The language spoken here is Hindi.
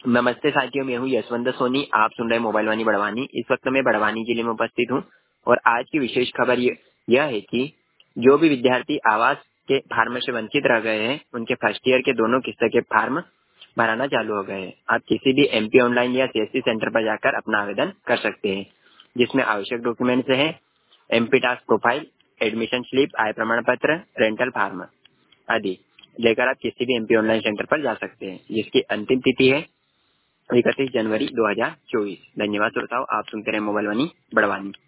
नमस्ते साथियों, मैं हूँ यशवंत सोनी। आप सुन रहे मोबाइल वाणी बड़वानी। इस वक्त मैं बड़वानी जिले में उपस्थित हूँ और आज की विशेष खबर यह है कि जो भी विद्यार्थी आवास के फार्म से वंचित रह गए हैं, उनके फर्स्ट ईयर के दोनों किस्त के फार्म भराना चालू हो गए हैं। आप किसी भी MP ऑनलाइन या CSC सेंटर पर जाकर अपना आवेदन कर सकते हैं, जिसमें आवश्यक डॉक्यूमेंट्स हैं MP task profile, admission slip, आय प्रमाण पत्र, रेंटल फार्म आदि लेकर आप किसी भी MP ऑनलाइन सेंटर पर जा सकते हैं, जिसकी अंतिम तिथि है 31 जनवरी 2024। धन्यवाद श्रोताओं, आप सुनते रहे मोबाइल वाणी बड़वानी।